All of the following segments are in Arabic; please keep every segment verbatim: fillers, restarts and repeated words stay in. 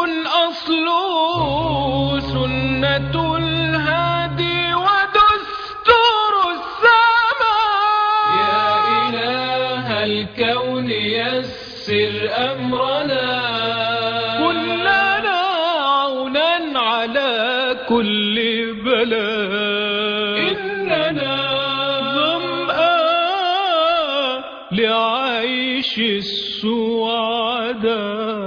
أصله سنة الهادي ودستور السماء. يا إله الكون يسر أمرنا، كن لنا عونا على كل بلاء. إننا ظمآن لعيش السعداء.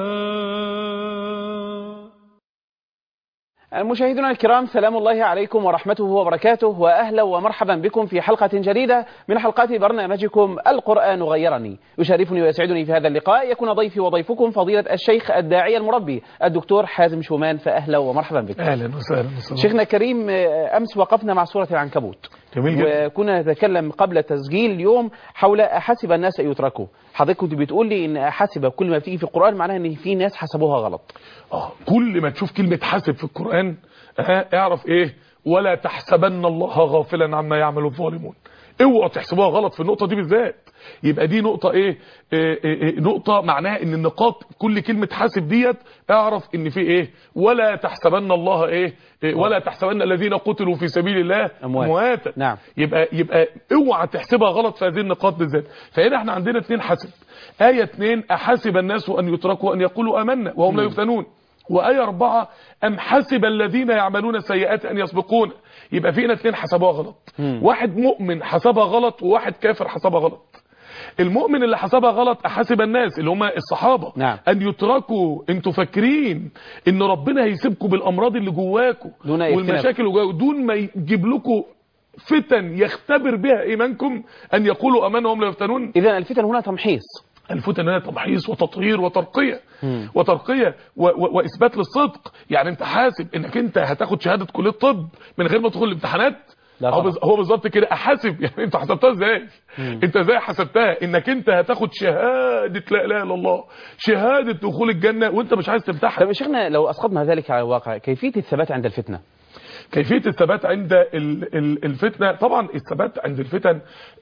مشاهدينا الكرام، سلام الله عليكم ورحمته وبركاته، وأهلا ومرحبا بكم في حلقة جديدة من حلقات برنامجكم القرآن غيرني. يشرفني ويسعدني في هذا اللقاء يكون ضيفي وضيفكم فضيلة الشيخ الداعية المربي الدكتور حازم شومان، فأهلا ومرحبا بكم. أهلا وسهلا. شيخنا الكريم، أمس وقفنا مع سورة العنكبوت، جميل جدا، وكنا نتكلم قبل تسجيل اليوم حول أحسب الناس أن يتركوا. حضرتك كنت بتقول لي إن أحسب كل ما بتيجي في القرآن معناها إن في ناس حسبوها غلط. اه كل ما تشوف كلمة حسب في القرآن اه اعرف ايه، ولا تحسبن الله غافلا عما يعمل الظالمون. اوعوا تحسبوها غلط في النقطة دي بالذات. يبقى دي نقطة ايه, إيه, إيه نقطة معناها ان النقاط كل كلمة حاسب ديت اعرف ان في ايه، ولا تحسبن الله ايه, إيه ولا تحسبن الذين قتلوا في سبيل الله امواتا. نعم. يبقى يبقى اوعى تحسبها غلط في هذه النقاط بالذات. فهنا احنا عندنا اثنين حسب. آية اثنين احسب الناس ان يتركوا ان يقولوا امنا وهم لا يفتنون. وآية أربعة أم حسب الذين يعملون السيئات أن يسبقون. يبقى فينا اثنين حسبوها غلط. مم. واحد مؤمن حسبها غلط، وواحد كافر حسبها غلط. المؤمن اللي حسبها غلط أحسب الناس اللي هم الصحابة. نعم. أن يتركوا. انتوا فاكرين ان ربنا هيسيبكم بالأمراض اللي جواكم والمشاكل اللي جواكم دون ما يجيب لكم فتن يختبر بها إيمانكم أن يقولوا أمنا وهم لا يفتنون. إذن الفتن هنا تمحيص. الفتن هنا تمحيص وتطهير وترقية. مم. وترقية و و وإثبات للصدق. يعني انت حاسب انك انت هتاخد شهادة كلية طب من غير ما تدخل الامتحانات؟ هو بالظبط كده احاسب. يعني انت حسبتها ازاي؟ مم. انت ازاي حسبتها انك انت هتاخد شهادة لا اله الا الله، شهادة دخول الجنة وانت مش عايز تمتحن؟ طب يا شيخنا، لو اسقطنا ذلك على الواقع، كيفية الثبات عند الفتنة؟ كيفية الثبات عند الفتنة، طبعا الثبات عند الفتن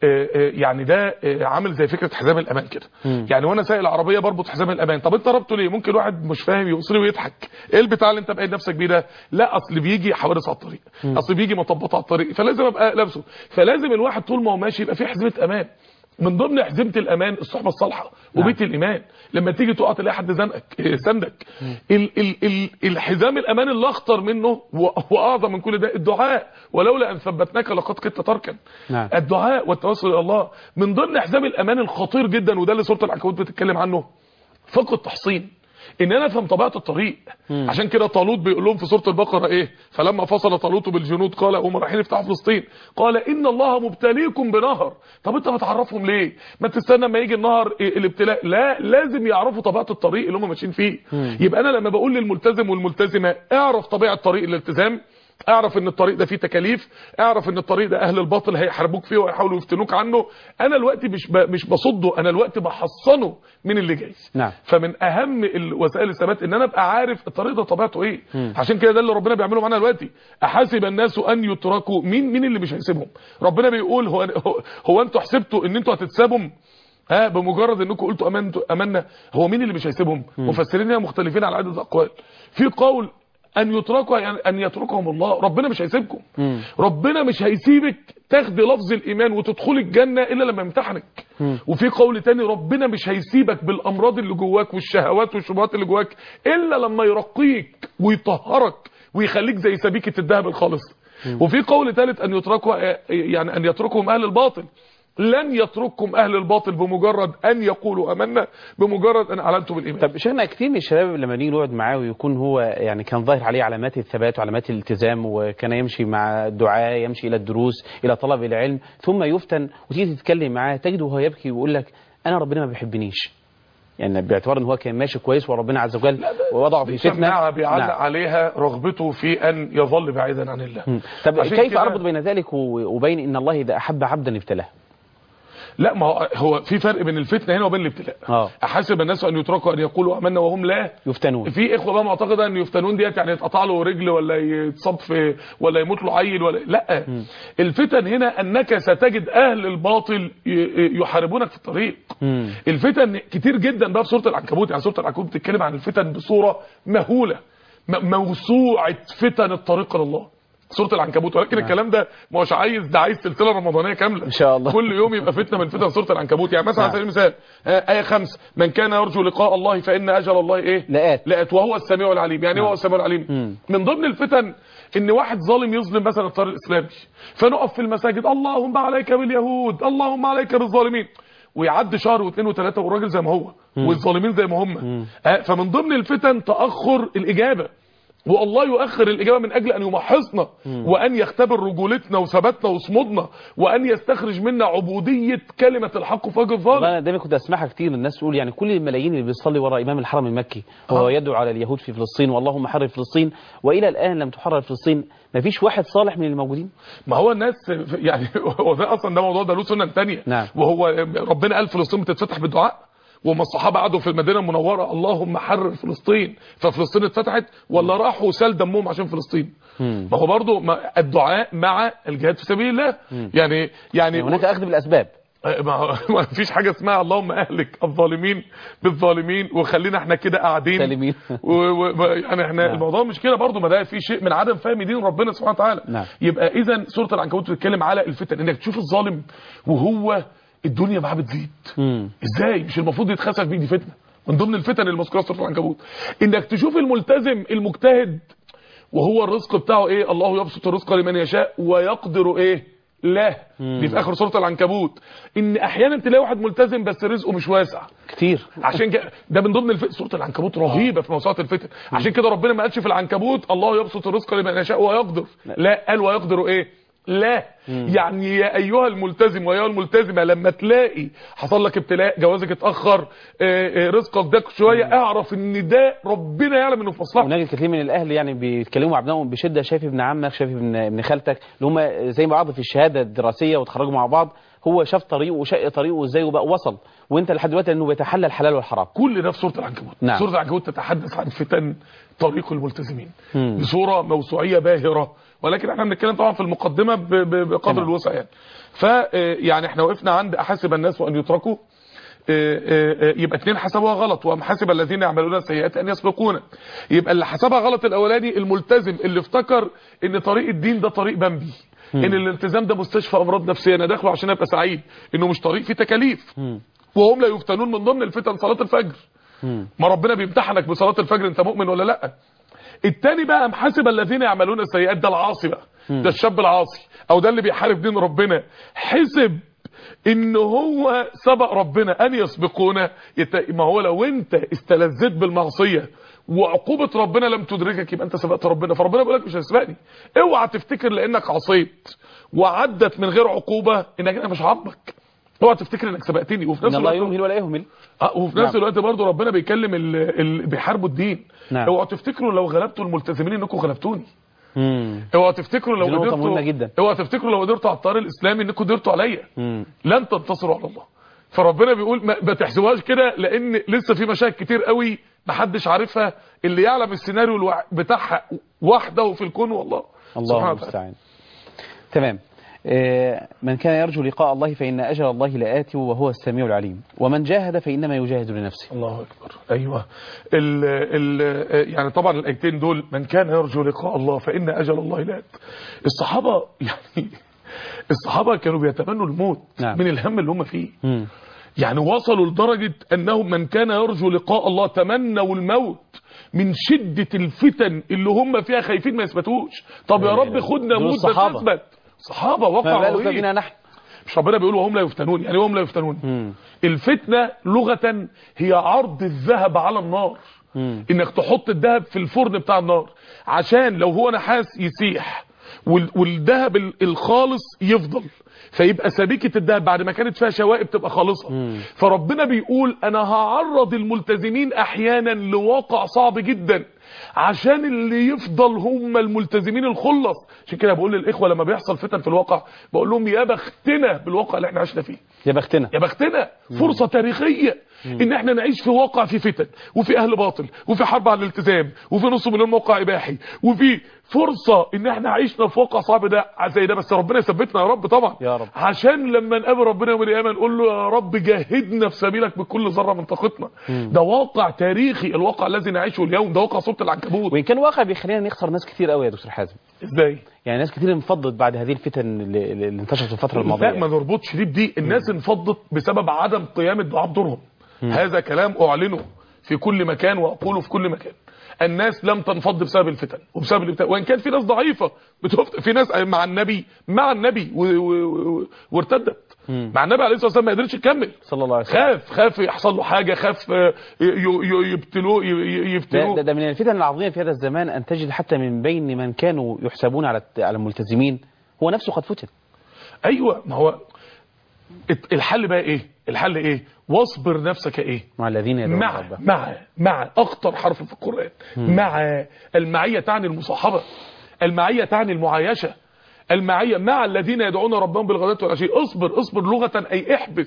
يعني ده عامل زي فكرة حزام الأمان كده. يعني وانا سايق العربية بربط حزام الأمان. طب انت ربطه ليه؟ ممكن واحد مش فاهم يوصله ويضحك، ايه البتاع اللي انت بقيت نفسك بيه ده؟ لا، اصل بيجي حوادث على الطريق، اصل بيجي مطبات على الطريق، فلازم ابقى لابسه. فلازم الواحد طول ما هو ماشي يبقى فيه حزمة أمان. من ضمن حزمة الأمان الصحبة الصالحة وبيت الإيمان. لما تيجي تقع تلاقي حد زنقك سندك. ال ال ال الحزام الأمان اللي أخطر منه وأعظم من كل ده الدعاء، ولولا أن ثبتناك لقد كنت تركا. نعم. الدعاء والتوسل إلى الله من ضمن حزام الأمان الخطير جدا، وده اللي سورة العنكبوت بتتكلم عنه. فقه التحصين، ان انا افهم طبيعه الطريق. مم. عشان كده طالوت بيقول لهم في سوره البقره ايه؟ فلما فصل طالوت بالجنود قال هم رايحين يفتحوا فلسطين قال ان الله مبتليكم بنهر. طب انت بتعرفهم ليه؟ ما تستنى ما يجي النهر إيه الابتلاء؟ لا، لازم يعرفوا طبيعه الطريق اللي هم ماشيين فيه. مم. يبقى انا لما بقول للملتزم والملتزمه اعرف طبيعه طريق الالتزام، اعرف ان الطريق ده فيه تكاليف، اعرف ان الطريق ده اهل الباطل هيحاربوك فيه ويحاولوا يفتنوك عنه. انا الوقت مش ب... مش بصده، انا الوقت بحصنه من اللي جاي. نعم. فمن اهم وسائل الثبات ان انا ابقى عارف الطريق ده طبيعته ايه. م. عشان كده ده اللي ربنا بيعمله معانا دلوقتي. احاسب الناس ان يتركوا. مين مين اللي مش هيسيبهم؟ ربنا بيقول هو هو, هو انتوا حسبتوا ان انتوا هتتسابهم ها بمجرد انكم قلتوا امنتوا امنا؟ هو مين اللي مش هيسيبهم؟ م. مفسرين هنا مختلفين على عدد اقوال. في قول ان يتركوا يعني ان يتركهم الله، ربنا مش هيسيبكم. مم. ربنا مش هيسيبك تاخدي لفظ الايمان وتدخلي الجنه الا لما يمتحنك. مم. وفي قول تاني ربنا مش هيسيبك بالامراض اللي جواك والشهوات والشبهات اللي جواك الا لما يرقيك ويطهرك ويخليك زي سبيكه الذهب الخالص. مم. وفي قول ثالث ان يتركوا يعني ان يتركهم اهل الباطل. لن يترككم اهل الباطل بمجرد ان يقولوا امنا، بمجرد ان اعلنتم بالايمان. طب شيخنا، كتير من الشباب لما نيجي نقعد معاه ويكون هو يعني كان ظاهر عليه علامات الثبات وعلامات الالتزام، وكان يمشي مع الدعاء، يمشي الى الدروس، الى طلب العلم، ثم يفتن وتيجي تتكلم معاه تجده وهو يبكي ويقول لك انا ربنا ما بيحبنيش. يعني باعتبار ان هو كان ماشي كويس وربنا عز وجل ووضعه في فتنه بيعلق نعم. عليها رغبته في ان يظل بعيدا عن الله. طب كيف اربط بين ذلك وبين ان الله اذا احب عبدا ابتلاه؟ لا ما هو هو في فرق بين الفتنه هنا وبين الابتلاء. اه احسب الناس ان يتركوا ان يقولوا امنا وهم لا يفتنون. في اخوه بقى معتقده ان يفتنون ديت يعني يتقطع له رجل ولا يتصاب في ولا يموت له عيل ولا لا. م. الفتن هنا انك ستجد اهل الباطل يحاربونك في الطريق. م. الفتن كتير جدا بقى في سوره العنكبوت. يعني سوره العنكبوت بتتكلم عن الفتن بصوره مهوله، موسوعه فتن الطريق لله سوره العنكبوت. ولكن نعم. الكلام ده مش عايز، ده عايز سلسله رمضانيه كامله ان شاء الله، كل يوم يبقى فتنه من فتن سوره العنكبوت. يعني مثلا على سبيل المثال ايه خمسة، من كان يرجو لقاء الله فان اجل الله ايه لآت لآت وهو السميع العليم. يعني نعم. هو السميع العليم. م. من ضمن الفتن ان واحد ظالم يظلم مثلا الطريق الاسلامي، فنقف في المساجد اللهم عليك باليهود اللهم عليك بالظالمين، ويعدي شهر واثنين وثلاثه والراجل زي ما هو م. والظالمين زي ما هم. فمن ضمن الفتن تاخر الاجابه، والله يؤخر الإجابة من أجل أن يمحصنا وأن يختبر رجولتنا وثباتنا وصمودنا وأن يستخرج منا عبودية كلمة الحق في وجه الظالم. أنا دايما كنت أسمعها كتير، الناس تقول يعني كل الملايين اللي بيصلي وراء إمام الحرم المكي هو يدعو على اليهود في فلسطين واللهم حرر فلسطين، وإلى الآن لم تحرر فلسطين. ما فيش واحد صالح من الموجودين. ما هو الناس يعني هو ده أصلا ده موضوع ده له سنة ثانيه. نعم. وهو ربنا قال فلسطين بتتفتح بالدعاء، وما الصحابه قعدوا في المدينه المنوره اللهم حرر فلسطين ففلسطين اتفتحت، ولا راحوا سال دمهم عشان فلسطين؟ ما هو برضو الدعاء مع الجهاد في سبيل الله. مم. يعني يعني هناك اخذ بالاسباب. ما فيش حاجه اسمها اللهم اهلك الظالمين بالظالمين وخلينا احنا كده قاعدين سالمين. يعني احنا نعم. الموضوع مش كده برضو، ما ده في شيء من عدم فهم دين ربنا سبحانه وتعالى. نعم. يبقى اذا سوره العنكبوت بتتكلم على الفتن، انك تشوف الظالم وهو الدنيا معاه بتزيد. مم. ازاي مش المفروض يتخسف بيه؟ دي فتنه من ضمن الفتن المذكوره في سوره العنكبوت. انك تشوف الملتزم المجتهد وهو الرزق بتاعه ايه، الله يبسط الرزق لمن يشاء ويقدر ايه لا. دي في اخر سوره العنكبوت. ان احيانا تلاقي واحد ملتزم بس رزقه مش واسع كتير، عشان كده ده من ضمن الفتن. سوره العنكبوت رهيبه في موسوعه الفتن. عشان كده ربنا ما قالش في العنكبوت الله يبسط الرزق لمن يشاء ويقدر، لا قال ويقدر ايه لا. مم. يعني يا ايها الملتزم وايها الملتزمه لما تلاقي حصل لك ابتلاء، جوازك اتاخر، رزقك ضاق شويه، اعرف ان ده ربنا يعلم انه في مصلحتك. هناك كثير من الاهل يعني بيتكلموا مع ابنائهم بشده، شايف ابن عمك شايف ابن ابن خالتك اللي هم زي بعض في الشهاده الدراسيه وتخرجوا مع بعض، هو شاف طريقه وشق طريقه ازاي وبقى وصل، وانت لحد دلوقتي انه بيتحلى الحلال والحرام. كل ده في سوره العنكبوت. نعم. سوره العنكبوت تتحدث عن فتن طريق الملتزمين مم. بصوره موسوعيه باهره، ولكن احنا بنتكلم طبعا في المقدمه بقدر الوسع يعني. ف يعني احنا وقفنا عند احسب الناس وان يتركوا، يبقى اتنين حسبوها غلط، وام حسب الذين يعملون السيئات ان يسبقونا. يبقى اللي حسبها غلط الاولاني الملتزم اللي افتكر ان طريق الدين ده طريق بمبي، ان الالتزام ده مستشفى امراض نفسيه انا داخله عشان ابقى سعيد، انه مش طريق فيه تكاليف. وهم لا يفتنون من ضمن الفتن صلاه الفجر. ما ربنا بيمتحنك بصلاه الفجر انت مؤمن ولا لا. التاني بقى محاسب الذين يعملون السيئات، ده العاصي بقى، ده الشاب العاصي او ده اللي بيحارب دين ربنا، حسب ان هو سبق ربنا ان يسبقونا. ما هو لو انت استلذت بالمعصيه وعقوبه ربنا لم تدركك يبقى انت سبقت ربنا، فربنا بيقول لك مش هيسبقني. اوعى تفتكر لانك عصيت وعدت من غير عقوبه انك انا مش عاقبك، اوعى تفتكر انك سبقتني. وفي نفس الوقت الله يمهل ولا يهمل. اه وفي نفس نعم. الوقت برضه ربنا بيكلم اللي بيحاربوا الدين. نعم. اوعى تفتكروا لو غلبتوا الملتزمين انكم غلبتوني. امم اوعى تفتكروا لو قدرتوا اوعى تفتكروا لو قدرتوا على الطريق الاسلامي انكم قدرتوا عليا. لن تنتصروا على الله. فربنا بيقول ما تحسبوهاش كده، لان لسه في مشاكل كتير قوي محدش عارفها، اللي يعلم السيناريو بتاعها وحده في الكون والله. الله المستعان. تمام. من كان يرجو لقاء الله فإن أجل الله لآت وهو السميع العليم، ومن جاهد فإنما يجاهد لنفسه. الله أكبر. أيوة ال ال يعني طبعا الآيتين دول من كان يرجو لقاء الله فإن أجل الله لآت. الصحابة يعني الصحابة كانوا بيتمنوا الموت. نعم. من الهم اللي هم فيه. م. يعني وصلوا لدرجة أنهم من كان يرجو لقاء الله تمنوا الموت من شدة الفتن اللي هم فيها خايفين ما يثبتوش. طب يا رب خدنا موت بس نثبت. صحابة وقعوا فيه. نحن مش ربنا بيقول وهم لا يفتنون، يعني وهم لا يفتنون. مم. الفتنة لغة هي عرض الذهب على النار. مم. انك تحط الذهب في الفرن بتاع النار عشان لو هو نحاس يسيح والذهب الخالص يفضل، فيبقى سبيكة الذهب بعد ما كانت فيها شوائب تبقى خالصة. مم. فربنا بيقول انا هعرض الملتزمين احيانا لواقع صعب جدا عشان اللي يفضل هم الملتزمين الخلص. عشان كده بقول للاخوه لما بيحصل فتن في الواقع بقول لهم يا بختنا بالواقع اللي احنا عشنا فيه، يا بختنا يا بختنا فرصه تاريخيه ان احنا نعيش في واقع في فتن وفي اهل باطل وفي حرب على الالتزام وفي نص مليون موقع اباحي، وفي فرصه ان احنا عيشنا في واقع صعب ده زي ده. بس ربنا يثبتنا يا رب طبعا، يا رب. عشان لما نقابل ربنا يوم القيامه نقول له يا رب جاهدنا في سبيلك بكل ذره من طاقتنا. ده واقع تاريخي، الواقع الذي نعيشه اليوم ده واقع سوره العنكبوت. وان كان واقع بيخلينا نخسر ناس كتير قوي يا دكتور حازم. ازاي؟ يعني ناس كتير انفضت بعد هذه الفتن اللي, اللي انتشرت في الفتره الماضيه. لا ما نربطش دي بدي، الناس انفضت بسبب عدم قيام الدعاء بدورهم. هذا كلام اعلنه في كل مكان واقوله في كل مكان. الناس لم تنفض بسبب الفتن وبسبب الفتن، وان كان في ناس ضعيفه بتفت... في ناس مع النبي مع النبي و... و... وارتدت مع النبي عليه الصلاه والسلام، ما قدرش يكمل صلى الله عليه وسلم. خاف خاف يحصل له حاجه، خاف يبتلوه يفتنوه. ده, ده من الفتن العظيمه في هذا الزمان ان تجد حتى من بين من كانوا يحسبون على على الملتزمين هو نفسه قد فتن. ايوه، ما هو الحل بقى ايه؟ الحل ايه؟ واصبر نفسك ايه؟ مع الذين يدعون مع ربهم. مع مع اخطر حرف في القرآن. مم. مع المعية تعني المصاحبة، المعية تعني المعايشة، المعية مع الذين يدعون ربهم بالغداة والعشي. اصبر اصبر لغة اي احبس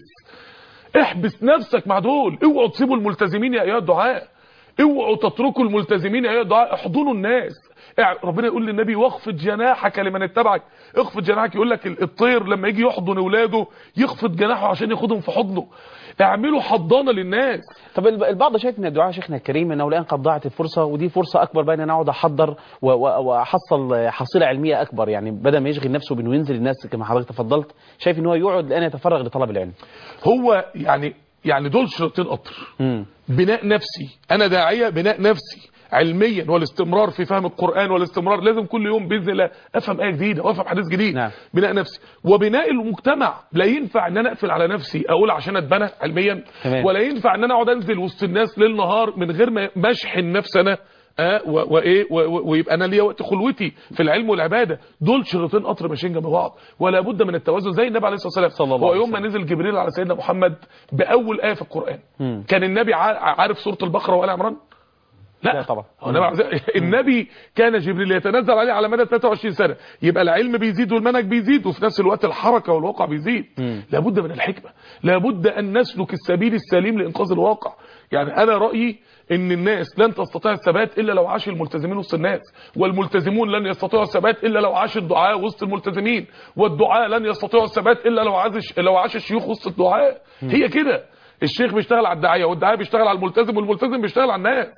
احبس نفسك مع دول. اوعوا تسيبوا الملتزمين يا ايها الدعاء، اوعوا تتركوا الملتزمين يا ايها الدعاء، احضنوا الناس. ربنا يقول للنبي واخفض جناحك لمن اتبعك. اخفض جناحك، يقول لك الطير لما يجي يحضن اولاده يخفض جناحه عشان ياخدهم في حضنه. اعملوا حضانه للناس. طب البعض شايف ان الدعاء شيخنا الكريم انه الان قد ضاعت الفرصه، ودي فرصه اكبر بقى ان انا اقعد احضر واحصل حصيله علميه اكبر، يعني بدل ما يشغل نفسه بانه ينزل الناس كما حضرتك تفضلت، شايف ان هو يقعد الان يتفرغ لطلب العلم. هو يعني يعني دول شريطين قطر. مم. بناء نفسي، انا داعيه بناء نفسي علميا، والاستمرار في فهم القرآن، والاستمرار لازم كل يوم باذن الله افهم آية جديدة وافهم حديث جديد. نعم. بناء نفسي وبناء المجتمع. لا ينفع ان انا اقفل على نفسي اقول عشان اتبنى علميا، تمام. ولا ينفع ان انا اقعد انزل وسط الناس ليل نهار من غير ما مشحن نفسي انا اه وايه ويبقى انا ليا وقت خلوتي في العلم والعباده. دول شريطين قطر ماشيين جنب بعض، ولا بد من التوازن. زي النبي عليه الصلاه والسلام، هو يوم ما نزل جبريل على سيدنا محمد باول ايه في القرآن، م. كان النبي عارف سوره البقره وآل عمران؟ لا, لا طبعا. النبي كان جبريل يتنزل عليه على مدى ثلاثة وعشرين سنة، يبقى العلم بيزيد والمنهج بيزيد، وفي نفس الوقت الحركة والواقع بيزيد. م. لابد من الحكمة، لابد أن نسلك السبيل السليم لإنقاذ الواقع. يعني أنا رأيي ان الناس لن تستطيع الثبات الا لو عاش الملتزمين وسط الناس، والملتزمون لن يستطيعوا الثبات الا لو عاش الدعاء وسط الملتزمين، والدعاء لن يستطيعوا الثبات الا لو عاش لو عاش الشيوخ وسط الدعاء. م. هي كده، الشيخ بيشتغل على الداعيه، والداعيه بيشتغل على الملتزم، والملتزم بيشتغل على الناس.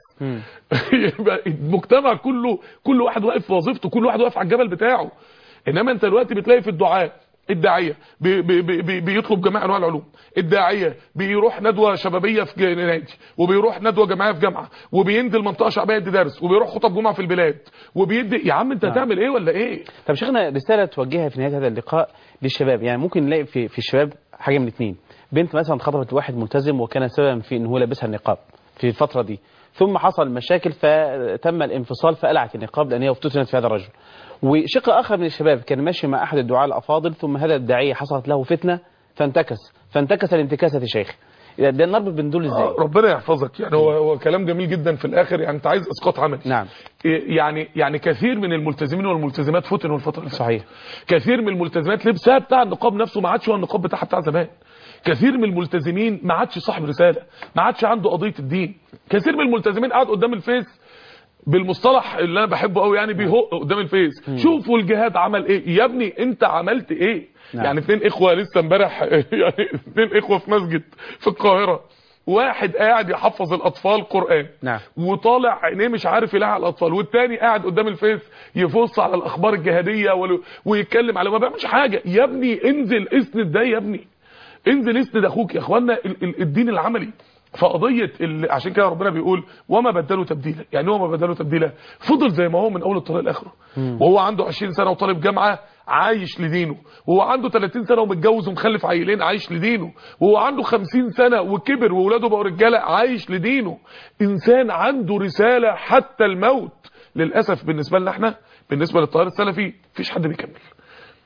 يبقى المجتمع كله كل واحد واقف في وظيفته، كل واحد واقف على الجبل بتاعه. انما انت دلوقتي بتلاقي في الدعاء الداعيه بي بي بي بيطلب جميع انواع العلوم، الداعيه بيروح ندوه شبابيه في نادي، وبيروح ندوه جماعيه في جامعه، وبينزل منطقه شعبيه يدي درس، وبيروح خطب جمعه في البلاد، وبيدي. يا عم انت هتعمل ايه ولا ايه؟ طب شيخنا رساله توجهها في نهايه هذا اللقاء للشباب. يعني ممكن نلاقي في في الشباب حاجه من اثنين: بنت مثلا خطبت لواحد ملتزم وكان سببا في ان هو لابسها النقاب في الفتره دي، ثم حصل مشاكل فتم الانفصال فقلعت النقاب لان هي افتتنت في هذا الرجل. وشق اخر من الشباب كان ماشي مع احد الدعاة الافاضل، ثم هذا الداعيه حصلت له فتنه فانتكس فانتكس الانتكاسه شيخ. ده نربط بين دول ازاي؟ ربنا يحفظك. يعني هو هو كلام جميل جدا في الاخر. يعني انت عايز اسقاط عملي. نعم. يعني يعني كثير من الملتزمين والملتزمات فتنوا الفتره اللي فاتت. صحيح. كثير من الملتزمات لبسها بتاع النقاب نفسه ما عادش هو النقاب بتاعها بتاع زمان. كثير من الملتزمين ما عادش صاحب رساله، ما عادش عنده قضيه الدين. كثير من الملتزمين قاعد قدام الفيس بالمصطلح اللي انا بحبه قوي، يعني بيهق قدام الفيس. شوفوا الجهاد عمل ايه يا ابني، انت عملت ايه؟ نعم. يعني اثنين اخوه لسه امبارح يعني اثنين اخوه في مسجد في القاهره، واحد قاعد يحفظ الاطفال قران، نعم. وطالع عينيه مش عارف يلاقي على الاطفال، والتاني قاعد قدام الفيس يفص على الاخبار الجهاديه ويتكلم على ما بيعملش حاجه. يا ابني انزل اسند ده، يا ابني انزل اسند اخوك. يا اخوانا الدين العملي فقضيه. عشان كده ربنا بيقول وما بدلوا تبديلا. يعني هو ما بدلوا تبديلا، فضل زي ما هو من اول الطريق لاخره. وهو عنده عشرين سنه وطالب جامعه عايش لدينه، وهو عنده ثلاثين سنه ومتجوز ومخلف عيلين عايش لدينه، وهو عنده خمسين سنه وكبر واولاده بقوا رجاله عايش لدينه. انسان عنده رساله حتى الموت. للاسف بالنسبه لنا احنا، بالنسبه للتيار السلفي، مفيش حد بيكمل.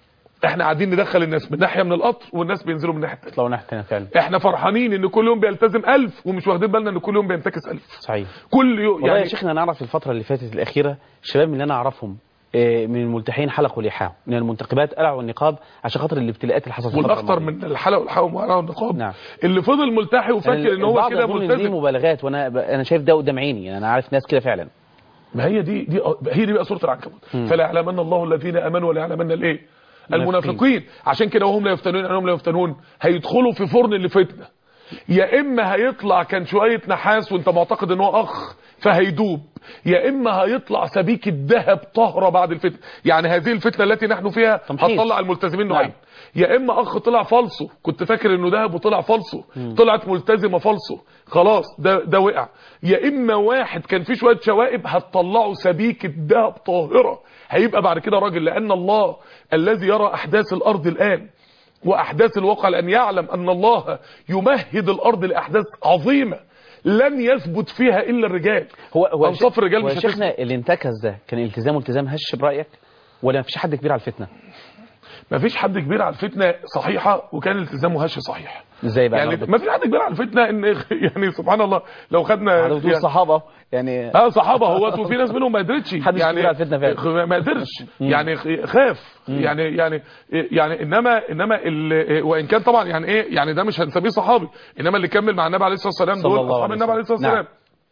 احنا قاعدين ندخل الناس من ناحيه من القطر والناس بينزلوا من ناحيه الثانيه. لو ناحيه فعلا احنا فرحانين ان كل يوم بيلتزم ألف ومش واخدين بالنا ان كل يوم بينتكس ألف. صحيح. كل يوم يعني يعني يا شيخنا نعرف الفتره اللي فاتت الاخيره الشباب من اللي انا اعرفهم من الملتحين حلقوا لحاهم، من المنتقبات قلعوا النقاب عشان خاطر الابتلاءات اللي حصلت. والاخطر من الحلق والحوم وقلعوا النقاب نعم. اللي فضل ملتحي وفاكر ان هو كده ملتزم. دي مبالغات وانا انا شايف ده قدام عيني، يعني انا عارف ناس كده فعلا. ما هي دي دي هي دي بقى سوره العنكبوت. فلا يعلمن الله الذين امنوا ولا يعلمن الايه المنافقين. عشان كده وهم لا يفتنون انهم لا يفتنون هيدخلوا في فرن اللي فتنه. يا اما هيطلع كان شويه نحاس وانت معتقد ان هو اخ فهيدوب، يا اما هيطلع سبيك الذهب طهره بعد الفتنه. يعني هذه الفتنه التي نحن فيها هتطلع الملتزمين نوعين. نعم. يا اما اخ طلع فالصو كنت فاكر انه ذهب وطلع فالصو، طلعت ملتزمه فالصو خلاص ده ده وقع. يا اما واحد كان فيه شويه شوائب هتطلعه سبيك الذهب طاهره، هيبقى بعد كده راجل. لان الله الذي يرى احداث الارض الان واحداث الواقع لان يعلم ان الله يمهد الارض لاحداث عظيمه لن يثبت فيها الا الرجال. هو هو انصاف الرجال مش شيخنا اللي انتكس ده كان التزامه التزام هش برايك ولا مفيش حد كبير على الفتنه؟ مفيش حد كبير على الفتنه صحيحه وكان التزامه هش صحيح. ازاي بقى؟ يعني مفيش حد كبير على الفتنه ان يعني سبحان الله لو خدنا يعني الصحابه يعني اه صحابه هو وفي ناس منهم ما قدرتش يعني على الفتنه فعلا ما قدرش يعني خاف يعني يعني يعني انما انما وان كان طبعا يعني ايه يعني ده مش هنسميه صحابي، انما اللي كمل مع النبي عليه الصلاه والسلام دول اصحاب النبي عليه الصلاه والسلام.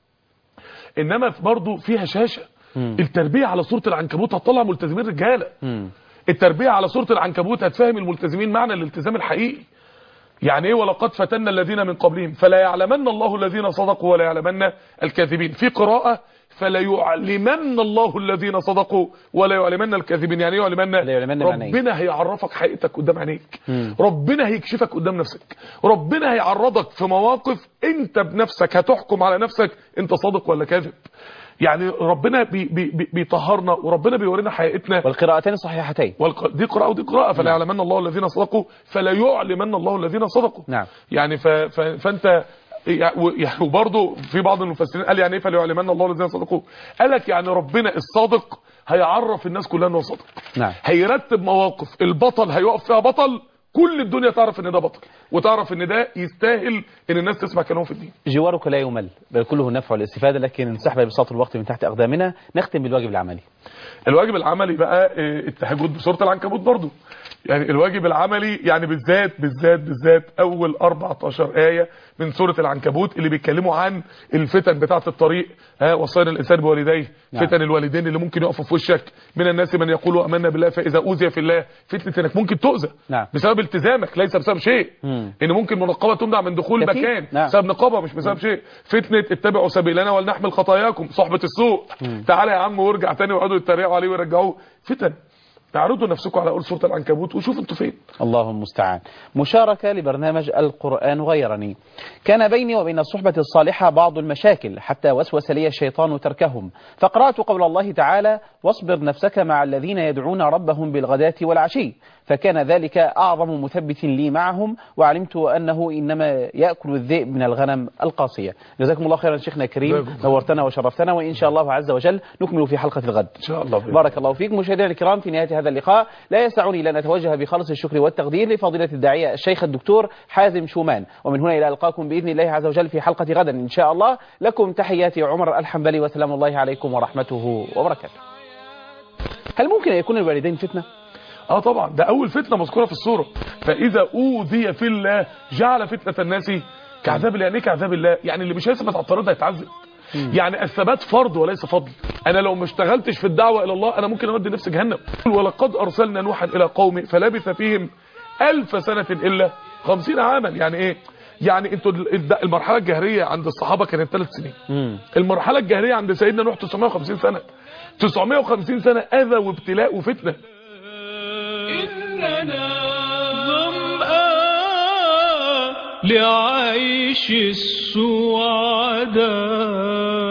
انما برضه فيها شاشه. التربيه على سوره العنكبوت هتطلع ملتزمين رجاله. التربيه على سوره العنكبوت هتفهم الملتزمين معنى الالتزام الحقيقي. يعني ايه ولقد فتنا الذين من قبلهم فلا يعلمن الله الذين صدقوا ولا يعلمن الكاذبين. في قراءه فلا يعلمن الله الذين صدقوا ولا يعلمن الكاذبين. يعني ايه يعلمن؟ ربنا هيعرفك حقيقتك قدام عينيك، ربنا هيكشفك قدام نفسك، ربنا هيعرضك في مواقف انت بنفسك هتحكم على نفسك انت صادق ولا كاذب. يعني ربنا بي بي بيطهرنا وربنا بيورينا حقيقتنا. والقراءتين صحيحتين. والق... دي قراءه ودي قراءه. فلا يعلمن الله الذين صدقوا فلا يعلمن الله الذين صدقوا. نعم. يعني ف... ف... فانت يعني وبرضه في بعض المفسرين قال يعني ايه فلا يعلمن الله الذين صدقوا؟ قالك يعني ربنا الصادق هيعرف الناس كلها انه صادق. نعم. هيرتب مواقف البطل هيقف فيها بطل كل الدنيا تعرف ان ده بطل وتعرف ان ده يستاهل ان الناس تسمع كلامه في الدين. جوارك لا يمل بل كله نفع والاستفاده، لكن انسحب بساط الوقت من تحت اقدامنا. نختم بالواجب العملي. الواجب العملي بقى التهجد بسوره العنكبوت برضو. يعني الواجب العملي يعني بالذات بالذات بالذات اول أربعتاشر آية من سوره العنكبوت اللي بيتكلموا عن الفتن بتاعه الطريق. ها وصينا الانسان بوالديه. نعم. فتن الوالدين اللي ممكن يقفوا في وشك. من الناس من يقول امنا بالله فاذا اوذي في الله. فتنه انك ممكن تؤذى. نعم. بسبب التزامك ليس بسبب شيء. مم. ان ممكن منقبه تمنع من دخول كثير. مكان نعم. بسبب نقابه مش بسبب شيء. فتنه اتبعوا سبيلنا ولنحمل خطاياكم صحبه السوء. مم. تعالى يا عم وارجع تاني ويقعدوا يتريقوا عليه ويرجعوه. فتن. تعرضوا نفسكم على اول سوره العنكبوت وشوفوا انتوا فين. الله المستعان. مشاركه لبرنامج القرآن غيرني. كان بيني وبين الصحبة الصالحة بعض المشاكل حتى وسوس لي الشيطان تركهم، فقرأت قول الله تعالى: واصبر نفسك مع الذين يدعون ربهم بالغداة والعشي، فكان ذلك أعظم مثبت لي معهم، وعلمت أنه إنما يأكل الذئب من الغنم القاسية. جزاكم الله خيرا شيخنا الكريم، نورتنا وشرفتنا، وإن شاء الله عز وجل نكمل في حلقة الغد إن شاء الله. بارك الله فيكم. مشاهدينا الكرام، في نهاية هذا اللقاء لا يسعني لأن أتوجه بخالص الشكر والتقدير لفضيلة الداعية الشيخ الدكتور حازم شومان، ومن هنا إلى ألقاكم بإذن الله عز وجل في حلقة غدا إن شاء الله. لكم تحياتي عمر الحنبلي، وسلام الله عليكم ورحمته وبركاته. هل ممكن أن يكون الوالدين فتنة؟ اه طبعا، ده اول فتنه مذكوره في السوره. فاذا اوذي في الله جعل فتنه الناس كعذاب الله. يعني ايه كعذاب الله؟ يعني اللي مش هيثبت على الطريق ده هيتعذب. يعني الثبات فرض وليس فضل. انا لو ما اشتغلتش في الدعوه الى الله انا ممكن اودي نفسي جهنم. ولقد ارسلنا نوحا الى قومه فلبث فيهم الف سنه الا خمسين عاما. يعني ايه؟ يعني انتوا المرحله الجاهليه عند الصحابه كانت ثلاث سنين. مم. المرحله الجاهليه عند سيدنا نوح تسعمائة وخمسين سنه. تسعمائة وخمسين سنه اذى وابتلاء وفتنه. إننا ظمآن لعيش السعداء.